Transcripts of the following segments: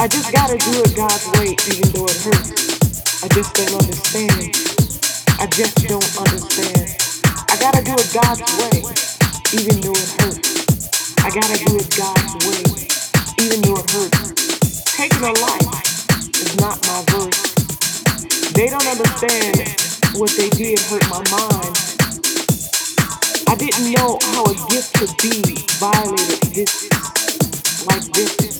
I just gotta do it God's way, even though it hurts. I just don't understand. I just don't understand. I gotta do it God's way, even though it hurts. I gotta do it God's way, even though it hurts. Taking a life is not my verse. They don't understand what they did hurt my mind. I didn't know how a gift could be violated like this.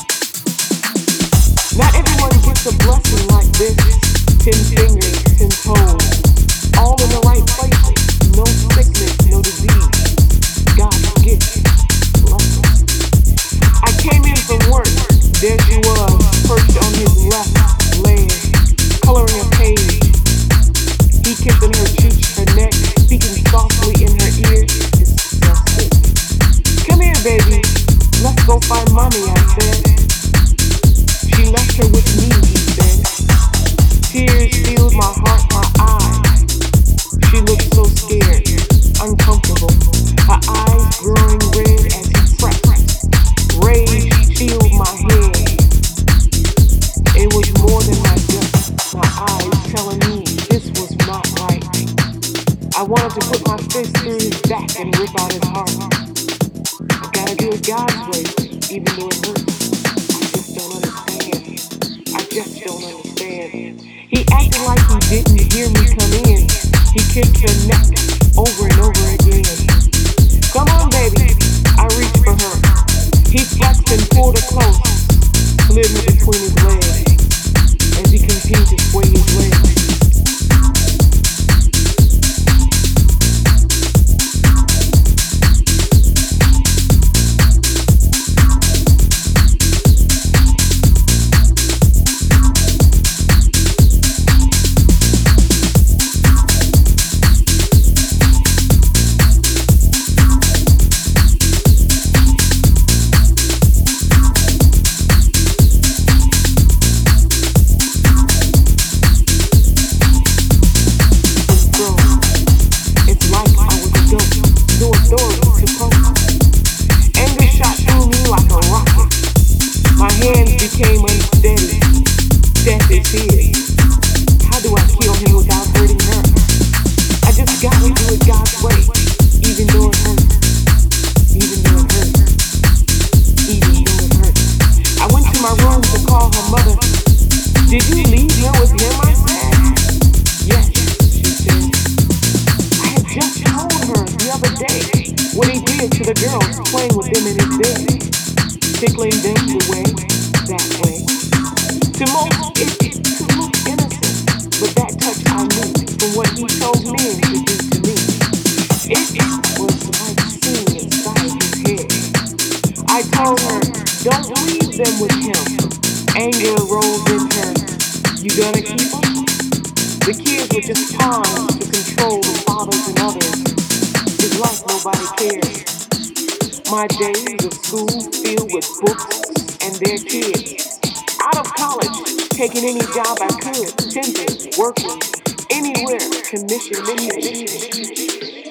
Not everyone gets a blessing like this. 10 fingers, 10 toes, all in the right places. No sickness, no disease. God's gift, blessing. I came in from work. There she was, perched on his left leg, coloring a page. He kissing her cheeks, her neck, speaking softly in her ear. Disgusting. Come here, baby. Let's go find mommy, I said. She left her with me, he said. Tears filled my heart, my eyes. She looked so scared, uncomfortable. Her eyes growing red as he pressed. Rage filled my head. It was more than my gut. My eyes telling me this was not right. I wanted to put my fist through his back and rip out his heart. I gotta do it God's way, even though it hurts. I just don't understand. He acted like he didn't hear me come in. He kissed her neck over and over again. Come on, baby. I reached for her. He flexed and pulled her close, slid her between his legs as he continued to sway his legs. My days of school filled with books and their kids. Out of college, taking any job I could, temping, working, anywhere, commission, many.